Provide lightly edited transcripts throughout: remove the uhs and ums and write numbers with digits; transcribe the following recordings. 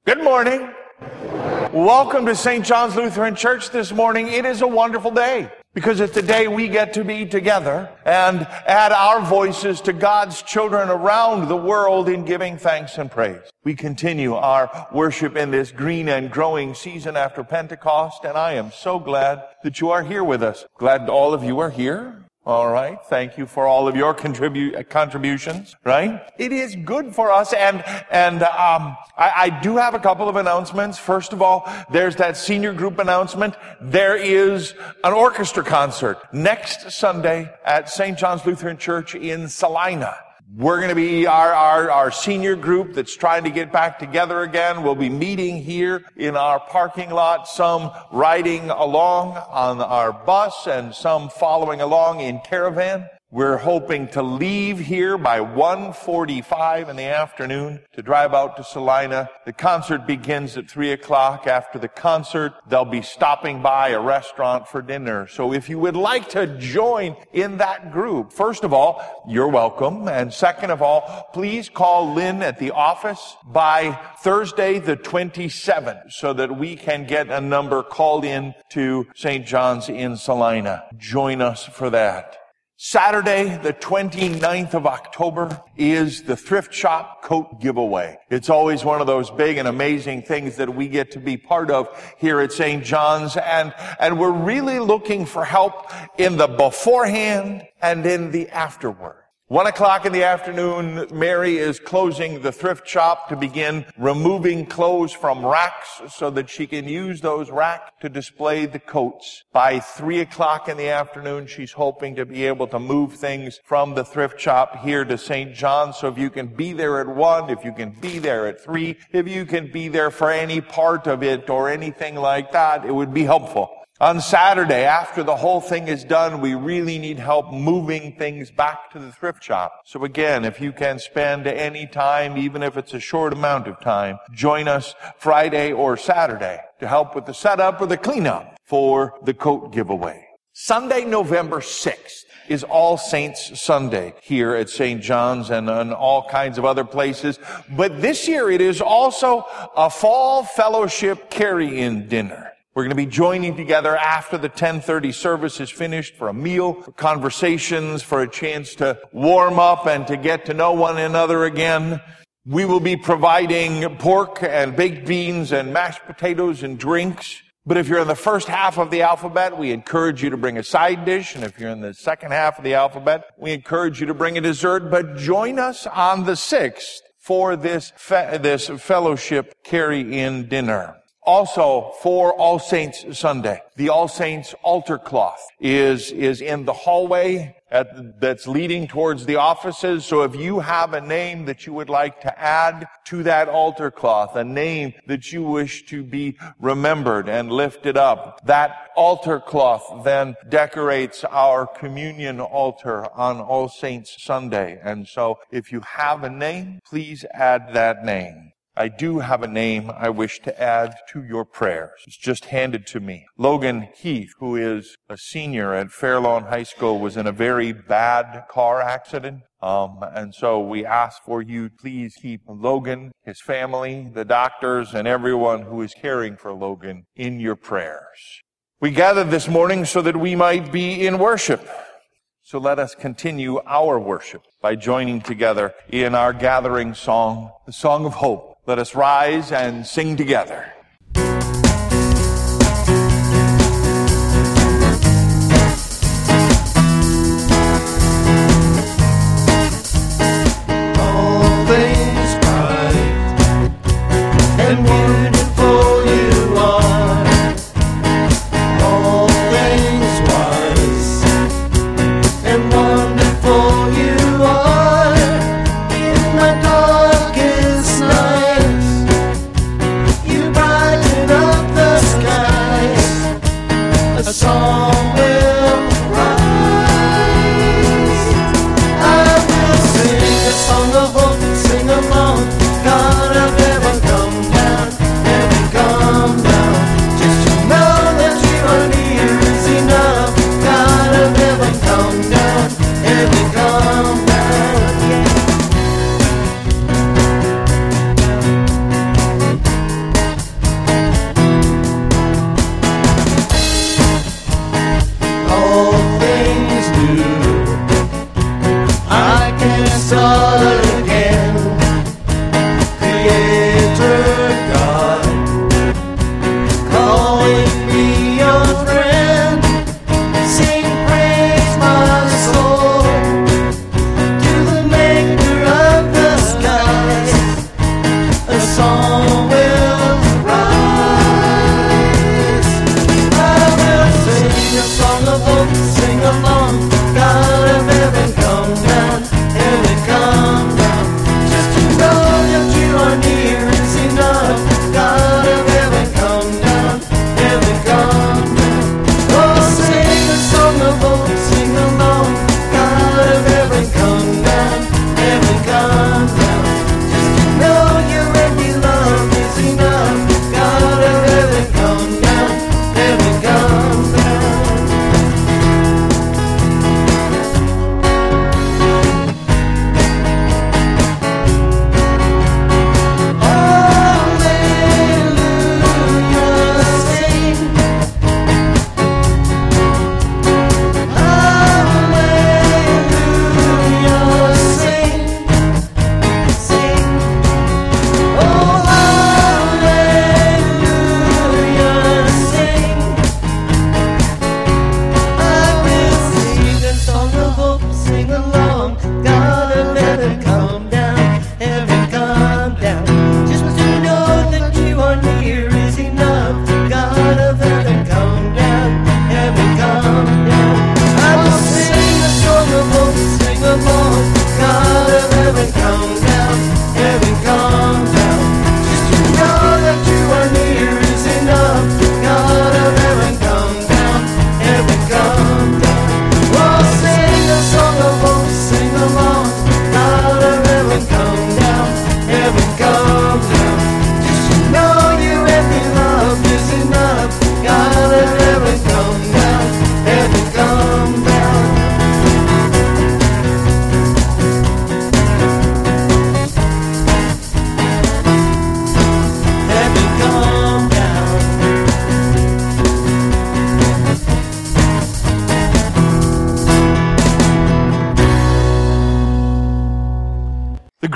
Good morning. Welcome to St. John's Lutheran Church this morning. It is a wonderful day because it's the day we get to be together and add our voices to God's children around the world in giving thanks and praise. We continue our worship in this green and growing season after Pentecost, and I am so glad that you are here with us. Glad all of you are here. All right. Thank you for all of your contributions, right? It is good for us. And I do have a couple of announcements. First of all, there's that senior group announcement. There is an orchestra concert next Sunday at St. John's Lutheran Church in Salina. We're going to be our senior group that's trying to get back together again. We'll be meeting here in our parking lot, some riding along on our bus and some following along in caravan. We're hoping to leave here by 1:45 in the afternoon to drive out to Salina. The concert begins at 3 o'clock. After the concert, they'll be stopping by a restaurant for dinner. So if you would like to join in that group, first of all, you're welcome. And second of all, please call Lynn at the office by Thursday the 27th so that we can get a number called in to St. John's in Salina. Join us for that. Saturday, the 29th of October, is the thrift shop coat giveaway. It's always one of those big and amazing things that we get to be part of here at St. John's, and we're really looking for help in the beforehand and in the afterward. 1 o'clock in the afternoon, Mary is closing the thrift shop to begin removing clothes from racks so that she can use those racks to display the coats. By 3 o'clock in the afternoon, she's hoping to be able to move things from the thrift shop here to St. John's. So if you can be there at 1, if you can be there at 3, if you can be there for any part of it or anything like that, it would be helpful. On Saturday, after the whole thing is done, we really need help moving things back to the thrift shop. So again, if you can spend any time, even if it's a short amount of time, join us Friday or Saturday to help with the setup or the cleanup for the coat giveaway. Sunday, November 6th is All Saints Sunday here at St. John's and in all kinds of other places. But this year it is also a fall fellowship carry-in dinner. We're going to be joining together after the 10:30 service is finished for a meal, for conversations, for a chance to warm up and to get to know one another again. We will be providing pork and baked beans and mashed potatoes and drinks. But if you're in the first half of the alphabet, we encourage you to bring a side dish. And if you're in the second half of the alphabet, we encourage you to bring a dessert. But join us on the 6th for this fellowship carry-in dinner. Also, for All Saints Sunday, the All Saints altar cloth is in the hallway that's leading towards the offices. So if you have a name that you would like to add to that altar cloth, a name that you wish to be remembered and lifted up, that altar cloth then decorates our communion altar on All Saints Sunday. And so if you have a name, please add that name. I do have a name I wish to add to your prayers. It's just handed to me. Logan Heath, who is a senior at Fairlawn High School, was in a very bad car accident. And so we ask for you, please keep Logan, his family, the doctors, and everyone who is caring for Logan in your prayers. We gathered this morning so that we might be in worship. So let us continue our worship by joining together in our gathering song, the Song of Hope. Let us rise and sing together. All things bright and beautiful you are. All things wise and wonderful you are. In the darkest night, a song will rise. I will sing a song of hope, sing along. God of heaven, come down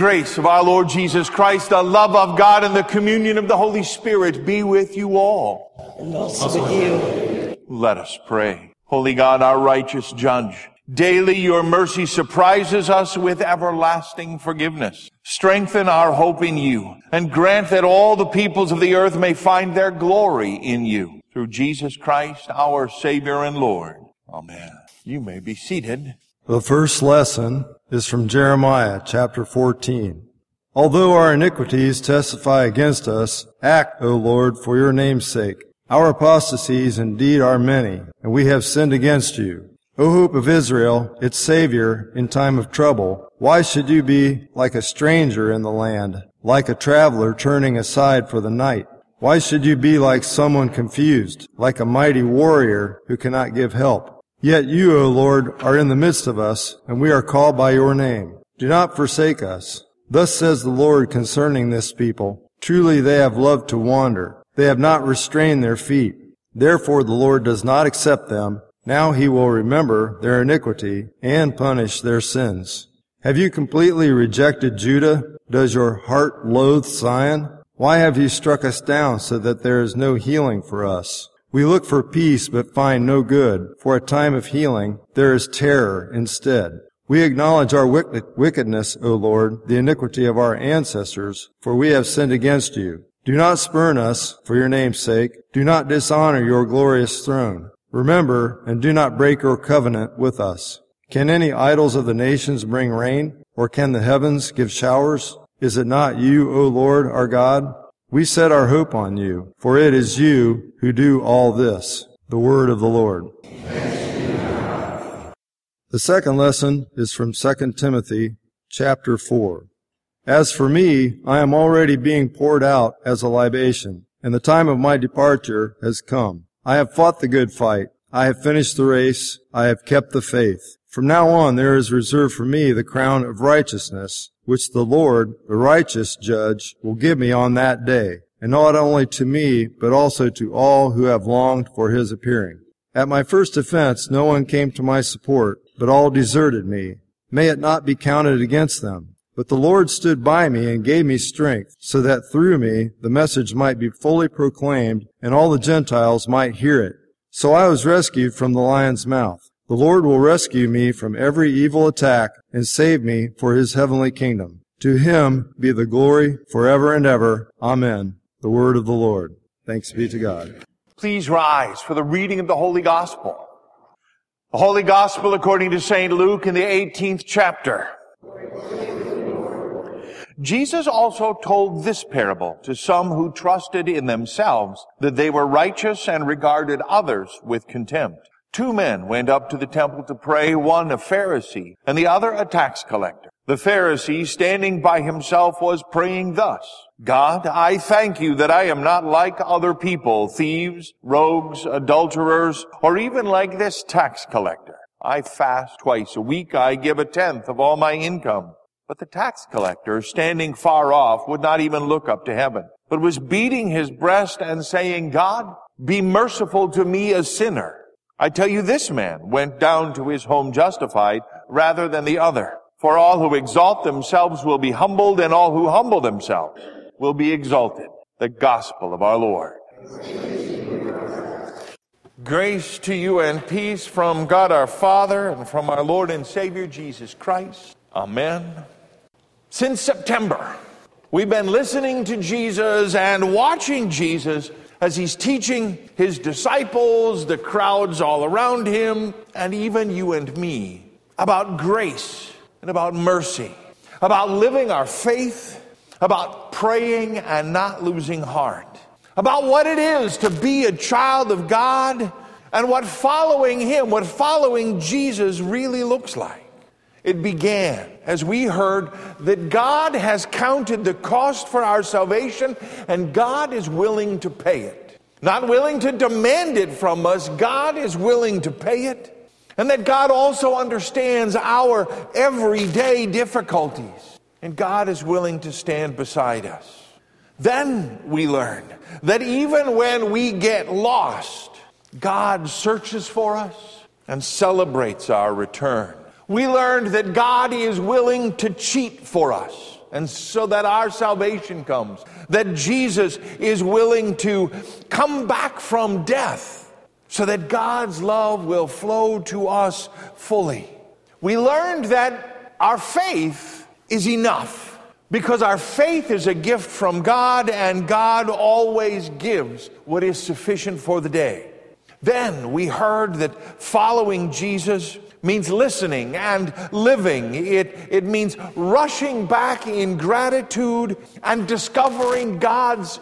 grace of our Lord Jesus Christ, the love of God, and the communion of the Holy Spirit be with you all. And also with you. Let us pray. Holy God, our righteous judge, daily your mercy surprises us with everlasting forgiveness. Strengthen our hope in you, and grant that all the peoples of the earth may find their glory in you. Through Jesus Christ, our Savior and Lord. Amen. You may be seated. The first lesson is from Jeremiah chapter 14. Although our iniquities testify against us, act, O Lord, for your name's sake. Our apostasies indeed are many, and we have sinned against you. O hope of Israel, its Savior in time of trouble, why should you be like a stranger in the land, like a traveler turning aside for the night? Why should you be like someone confused, like a mighty warrior who cannot give help? Yet you, O Lord, are in the midst of us, and we are called by your name. Do not forsake us. Thus says the Lord concerning this people, truly they have loved to wander. They have not restrained their feet. Therefore the Lord does not accept them. Now he will remember their iniquity and punish their sins. Have you completely rejected Judah? Does your heart loathe Zion? Why have you struck us down so that there is no healing for us? We look for peace but find no good. For a time of healing, there is terror instead. We acknowledge our wickedness, O Lord, the iniquity of our ancestors, for we have sinned against you. Do not spurn us for your name's sake. Do not dishonor your glorious throne. Remember and do not break your covenant with us. Can any idols of the nations bring rain, or can the heavens give showers? Is it not you, O Lord, our God? We set our hope on you, for it is you who do all this. The word of the Lord. The second lesson is from 2 Timothy chapter 4. As for me, I am already being poured out as a libation, and the time of my departure has come. I have fought the good fight. I have finished the race. I have kept the faith. From now on there is reserved for me the crown of righteousness, which the Lord, the righteous judge, will give me on that day, and not only to me, but also to all who have longed for his appearing. At my first offense no one came to my support, but all deserted me. May it not be counted against them. But the Lord stood by me and gave me strength, so that through me the message might be fully proclaimed, and all the Gentiles might hear it. So I was rescued from the lion's mouth. The Lord will rescue me from every evil attack and save me for his heavenly kingdom. To him be the glory forever and ever. Amen. The word of the Lord. Thanks be to God. Please rise for the reading of the Holy Gospel. The Holy Gospel according to St. Luke in the 18th chapter. Jesus also told this parable to some who trusted in themselves that they were righteous and regarded others with contempt. 2 men went up to the temple to pray, one a Pharisee and the other a tax collector. The Pharisee, standing by himself, was praying thus, God, I thank you that I am not like other people, thieves, rogues, adulterers, or even like this tax collector. I fast twice a week. I give 1/10 of all my income. But the tax collector, standing far off, would not even look up to heaven, but was beating his breast and saying, God, be merciful to me, a sinner. I tell you, this man went down to his home justified rather than the other. For all who exalt themselves will be humbled, and all who humble themselves will be exalted. The gospel of our Lord. Grace to you and peace from God our Father and from our Lord and Savior Jesus Christ. Amen. Since September, we've been listening to Jesus and watching Jesus as he's teaching his disciples, the crowds all around him, and even you and me, about grace and about mercy, about living our faith, about praying and not losing heart, about what it is to be a child of God and what following him, what following Jesus really looks like. It began as we heard that God has counted the cost for our salvation and God is willing to pay it. Not willing to demand it from us, God is willing to pay it. And that God also understands our everyday difficulties and God is willing to stand beside us. Then we learned that even when we get lost, God searches for us and celebrates our return. We learned that God is willing to cheat for us and so that our salvation comes, that Jesus is willing to come back from death so that God's love will flow to us fully. We learned that our faith is enough because our faith is a gift from God, and God always gives what is sufficient for the day. Then we heard that following Jesus means listening and living. It means rushing back in gratitude and discovering God's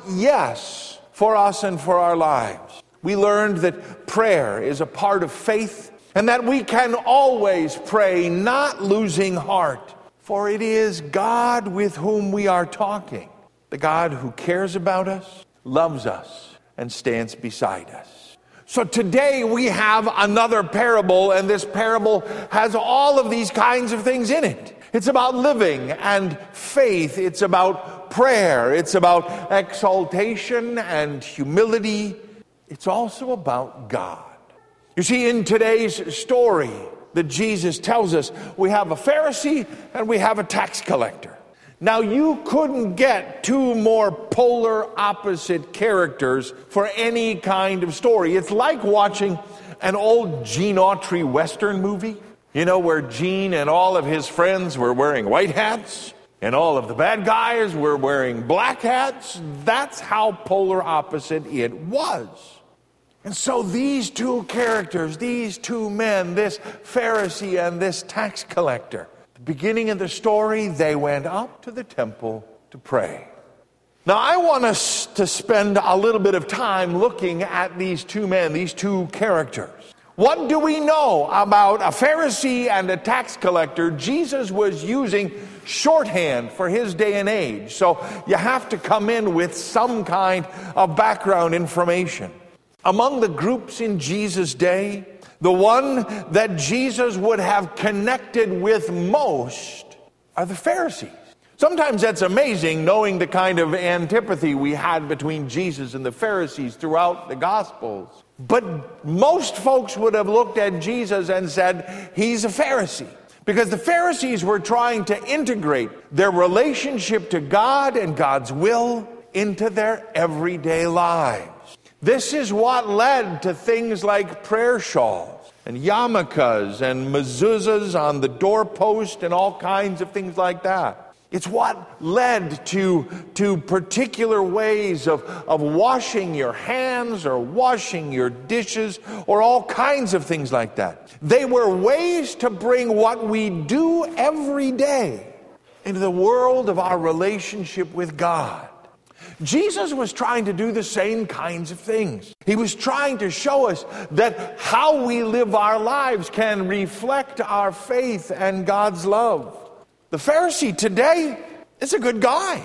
yes for us and for our lives. We learned that prayer is a part of faith and that we can always pray, not losing heart, for it is God with whom we are talking, the God who cares about us, loves us, and stands beside us. So today we have another parable, and this parable has all of these kinds of things in it. It's about living and faith. It's about prayer. It's about exaltation and humility. It's also about God. You see, in today's story that Jesus tells us, we have a Pharisee and we have a tax collector. Now, you couldn't get two more polar opposite characters for any kind of story. It's like watching an old Gene Autry Western movie, where Gene and all of his friends were wearing white hats and all of the bad guys were wearing black hats. That's how polar opposite it was. And so these two characters, these two men, this Pharisee and this tax collector, beginning of the story, they went up to the temple to pray. Now, I want us to spend a little bit of time looking at these two men, these two characters. What do we know about a Pharisee and a tax collector? Jesus was using shorthand for his day and age, so you have to come in with some kind of background information. Among the groups in Jesus' day, the one that Jesus would have connected with most are the Pharisees. Sometimes that's amazing, knowing the kind of antipathy we had between Jesus and the Pharisees throughout the Gospels. But most folks would have looked at Jesus and said, he's a Pharisee. Because the Pharisees were trying to integrate their relationship to God and God's will into their everyday lives. This is what led to things like prayer shawls and yarmulkes and mezuzahs on the doorpost and all kinds of things like that. It's what led to particular ways of washing your hands or washing your dishes or all kinds of things like that. They were ways to bring what we do every day into the world of our relationship with God. Jesus was trying to do the same kinds of things. He was trying to show us that how we live our lives can reflect our faith and God's love. The Pharisee today is a good guy.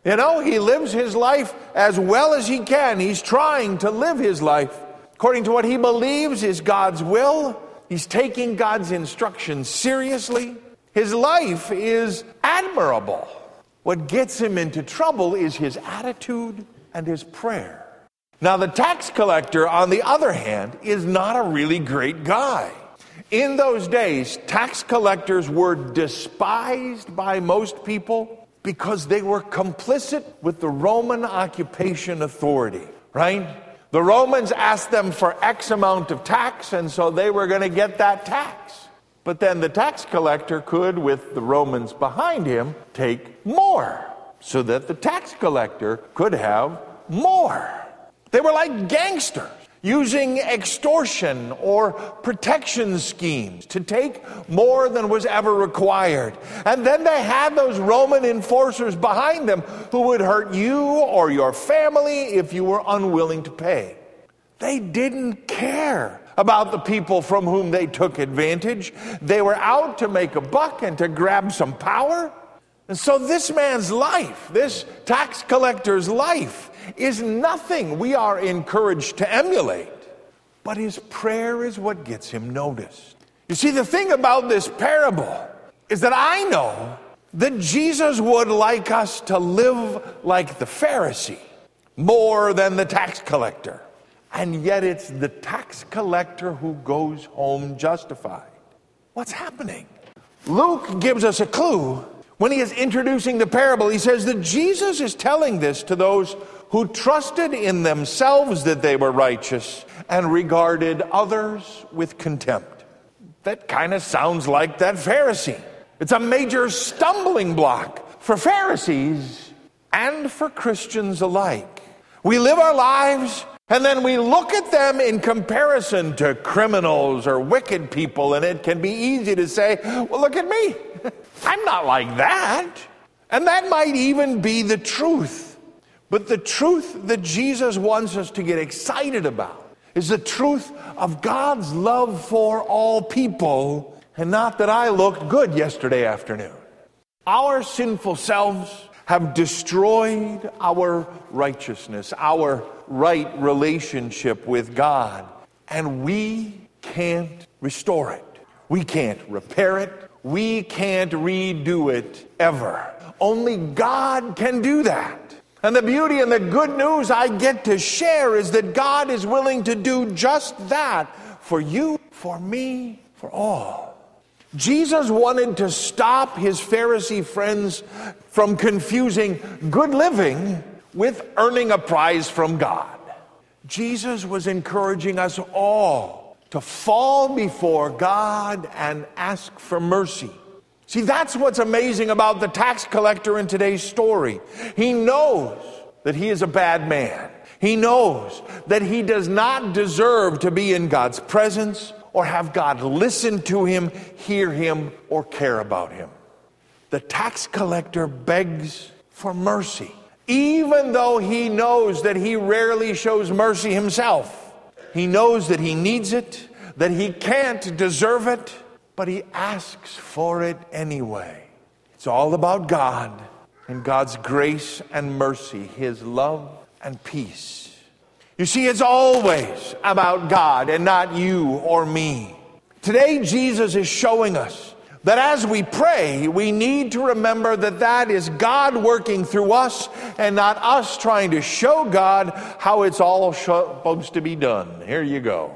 He lives his life as well as he can. He's trying to live his life according to what he believes is God's will. He's taking God's instructions seriously. His life is admirable. What gets him into trouble is his attitude and his prayer. Now, the tax collector, on the other hand, is not a really great guy. In those days, tax collectors were despised by most people because they were complicit with the Roman occupation authority, right? The Romans asked them for X amount of tax, and so they were going to get that tax. But then the tax collector could, with the Romans behind him, take more, so that the tax collector could have more. They were like gangsters, using extortion or protection schemes to take more than was ever required. And then they had those Roman enforcers behind them who would hurt you or your family if you were unwilling to pay. They didn't care about the people from whom they took advantage. They were out to make a buck and to grab some power. And so this man's life, this tax collector's life, is nothing we are encouraged to emulate. But his prayer is what gets him noticed. You see, the thing about this parable is that I know that Jesus would like us to live like the Pharisee more than the tax collector. And yet it's the tax collector who goes home justified. What's happening? Luke gives us a clue When he is introducing the parable, he says that Jesus is telling this to those who trusted in themselves that they were righteous and regarded others with contempt. That kind of sounds like that Pharisee. It's a major stumbling block for Pharisees and for Christians alike. We live our lives and then we look at them in comparison to criminals or wicked people, and it can be easy to say, well, look at me. I'm not like that. And that might even be the truth. But the truth that Jesus wants us to get excited about is the truth of God's love for all people, and not that I looked good yesterday afternoon. Our sinful selves have destroyed our righteousness, our right relationship with God, and we can't restore it. We can't repair it. We can't redo it ever. Only God can do that. And the beauty and the good news I get to share is that God is willing to do just that for you, for me, for all. Jesus wanted to stop his Pharisee friends from confusing good living with earning a prize from God. Jesus was encouraging us all to fall before God and ask for mercy. See, that's what's amazing about the tax collector in today's story. He knows that he is a bad man. He knows that he does not deserve to be in God's presence or have God listen to him, hear him, or care about him. The tax collector begs for mercy, even though he knows that he rarely shows mercy himself. He knows that he needs it, that he can't deserve it, but he asks for it anyway. It's all about God and God's grace and mercy, his love and peace. You see, it's always about God and not you or me. Today, Jesus is showing us that as we pray, we need to remember that that is God working through us and not us trying to show God how it's all supposed to be done. Here you go.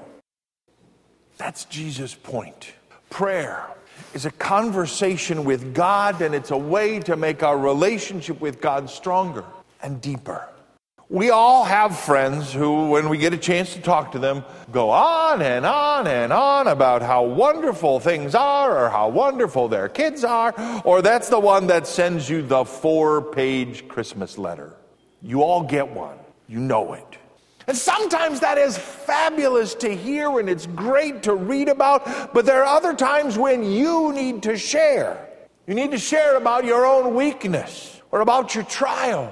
That's Jesus' point. Prayer is a conversation with God, and it's a way to make our relationship with God stronger and deeper. We all have friends who, when we get a chance to talk to them, go on and on and on about how wonderful things are or how wonderful their kids are, or that's the one that sends you the 4-page Christmas letter. You all get one. You know it. And sometimes that is fabulous to hear and it's great to read about, but there are other times when you need to share. You need to share about your own weakness or about your trials.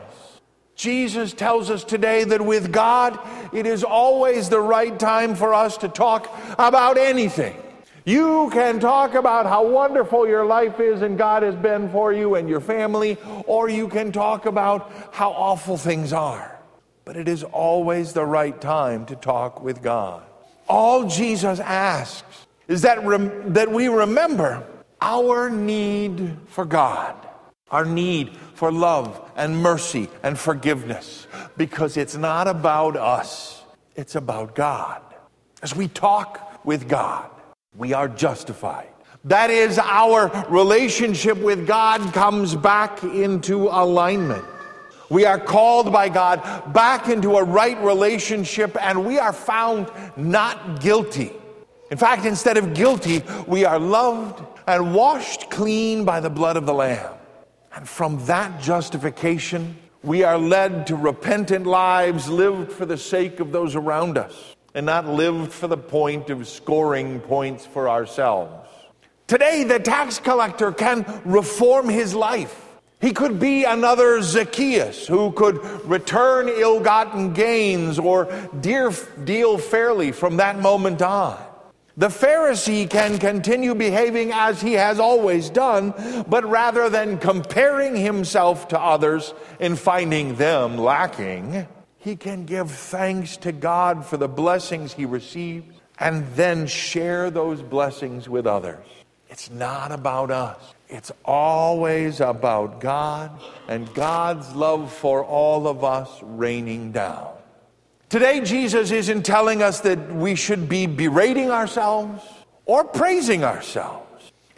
Jesus tells us today that with God, it is always the right time for us to talk about anything. You can talk about how wonderful your life is and God has been for you and your family, or you can talk about how awful things are. But it is always the right time to talk with God. All Jesus asks is that we remember our need for God, our need for love and mercy and forgiveness, because it's not about us, it's about God. As we talk with God, we are justified. That is, our relationship with God comes back into alignment. We are called by God back into a right relationship, and we are found not guilty. In fact, instead of guilty, we are loved and washed clean by the blood of the Lamb. And from that justification, we are led to repentant lives lived for the sake of those around us and not lived for the point of scoring points for ourselves. Today, the tax collector can reform his life. He could be another Zacchaeus who could return ill-gotten gains or deal fairly from that moment on. The Pharisee can continue behaving as he has always done, but rather than comparing himself to others and finding them lacking, he can give thanks to God for the blessings he receives and then share those blessings with others. It's not about us. It's always about God and God's love for all of us raining down. Today, Jesus isn't telling us that we should be berating ourselves or praising ourselves.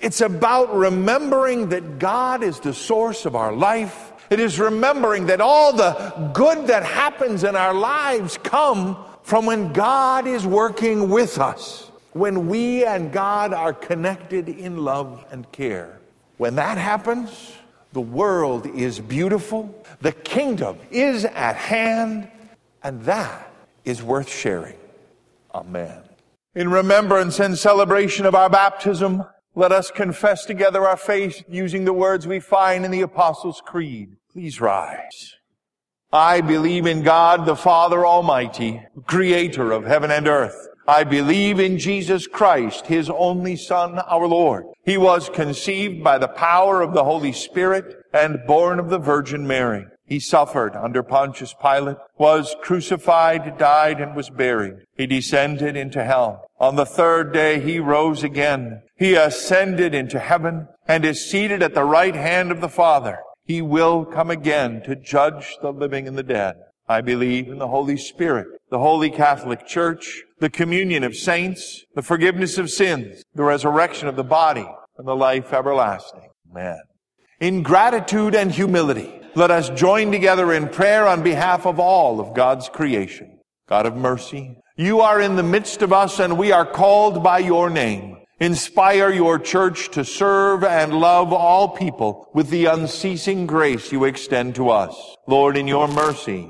It's about remembering that God is the source of our life. It is remembering that all the good that happens in our lives come from when God is working with us, when we and God are connected in love and care. When that happens, the world is beautiful, the kingdom is at hand, and that is worth sharing. Amen. In remembrance and celebration of our baptism, let us confess together our faith using the words we find in the Apostles' Creed. Please rise. I believe in God, the Father Almighty, creator of heaven and earth. I believe in Jesus Christ, his only Son, our Lord. He was conceived by the power of the Holy Spirit and born of the Virgin Mary. He suffered under Pontius Pilate, was crucified, died, and was buried. He descended into hell. On the third day he rose again. He ascended into heaven and is seated at the right hand of the Father. He will come again to judge the living and the dead. I believe in the Holy Spirit, the Holy Catholic Church, the communion of saints, the forgiveness of sins, the resurrection of the body, and the life everlasting. Amen. In gratitude and humility, let us join together in prayer on behalf of all of God's creation. God of mercy, you are in the midst of us and we are called by your name. Inspire your church to serve and love all people with the unceasing grace you extend to us. Lord, in your mercy,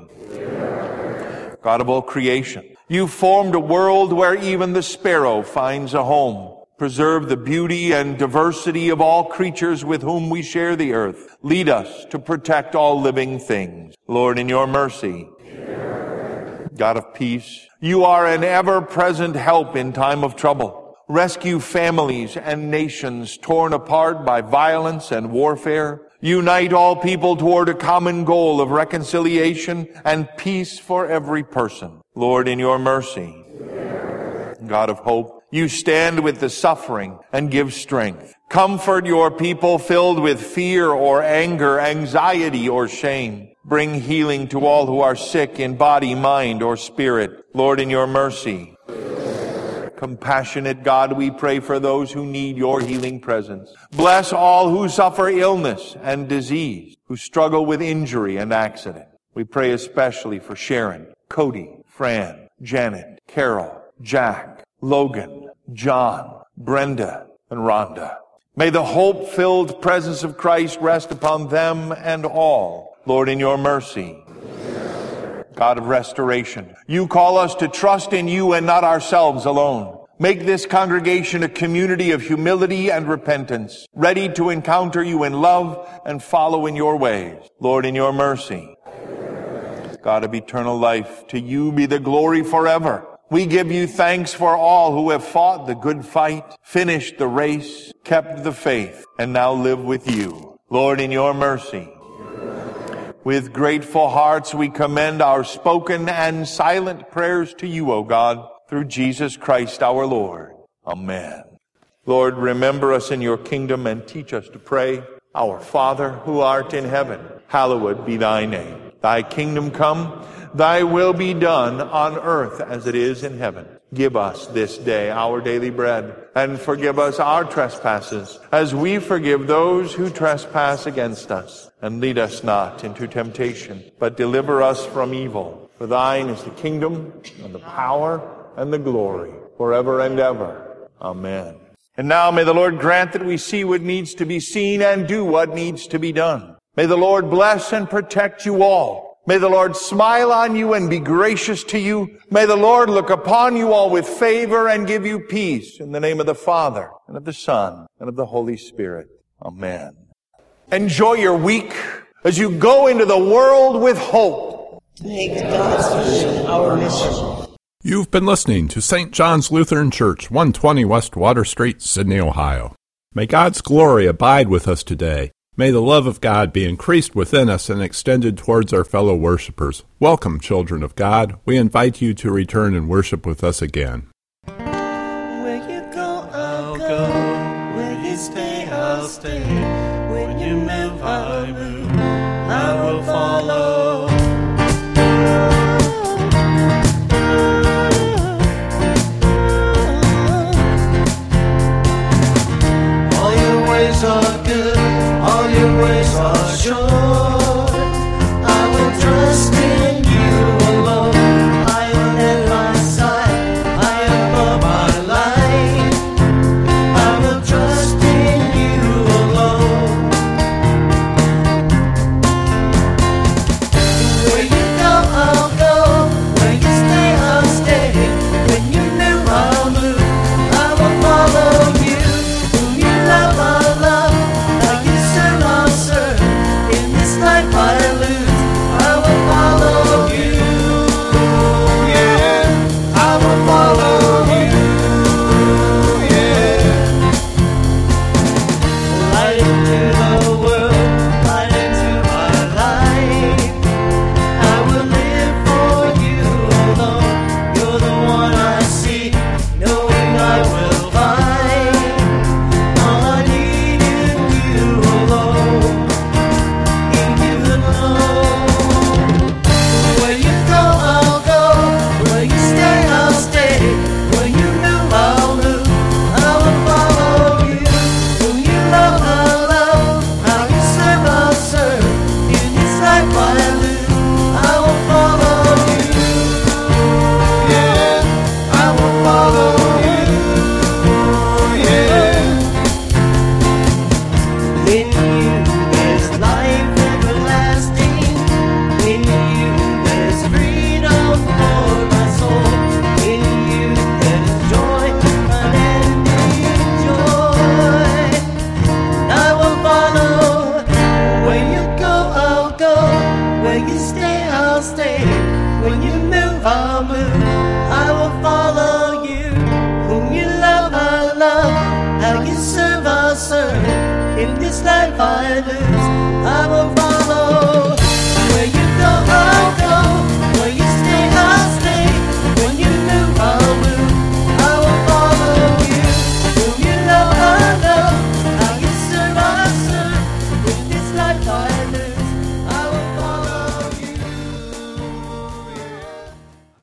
God of all creation, you formed a world where even the sparrow finds a home. Preserve the beauty and diversity of all creatures with whom we share the earth. Lead us to protect all living things. Lord, in your mercy, God of peace, you are an ever-present help in time of trouble. Rescue families and nations torn apart by violence and warfare. Unite all people toward a common goal of reconciliation and peace for every person. Lord, in your mercy, God of hope, you stand with the suffering and give strength. Comfort your people filled with fear or anger, anxiety or shame. Bring healing to all who are sick in body, mind, or spirit. Lord, in your mercy, compassionate God, we pray for those who need your healing presence. Bless all who suffer illness and disease, who struggle with injury and accident. We pray especially for Sharon, Cody, Fran, Janet, Carol, Jack, Logan, John, Brenda, and Rhonda. May the hope-filled presence of Christ rest upon them and all. Lord, in your mercy, God of restoration, you call us to trust in you and not ourselves alone. Make this congregation a community of humility and repentance, ready to encounter you in love and follow in your ways. Lord, in your mercy, God of eternal life, to you be the glory forever. We give you thanks for all who have fought the good fight, finished the race, kept the faith, and now live with you. Lord, in your mercy, with grateful hearts we commend our spoken and silent prayers to you, O God, through Jesus Christ our Lord. Amen. Lord, remember us in your kingdom and teach us to pray. Our Father, who art in heaven, hallowed be thy name. Thy kingdom come, thy will be done on earth as it is in heaven. Give us this day our daily bread, and forgive us our trespasses, as we forgive those who trespass against us. And lead us not into temptation, but deliver us from evil. For thine is the kingdom, and the power, and the glory, forever and ever. Amen. And now may the Lord grant that we see what needs to be seen and do what needs to be done. May the Lord bless and protect you all. May the Lord smile on you and be gracious to you. May the Lord look upon you all with favor and give you peace. In the name of the Father, and of the Son, and of the Holy Spirit. Amen. Enjoy your week as you go into the world with hope. Make God's vision our mission. You've been listening to St. John's Lutheran Church, 120 West Water Street, Sydney, Ohio. May God's glory abide with us today. May the love of God be increased within us and extended towards our fellow worshipers. Welcome, children of God. We invite you to return and worship with us again. Where you go, I'll go. Where you stay, I'll stay. When you move, I move. I will follow. All you I'll move. I will follow you. Whom you love, I love. How you serve, I'll serve. In this life I lose, I will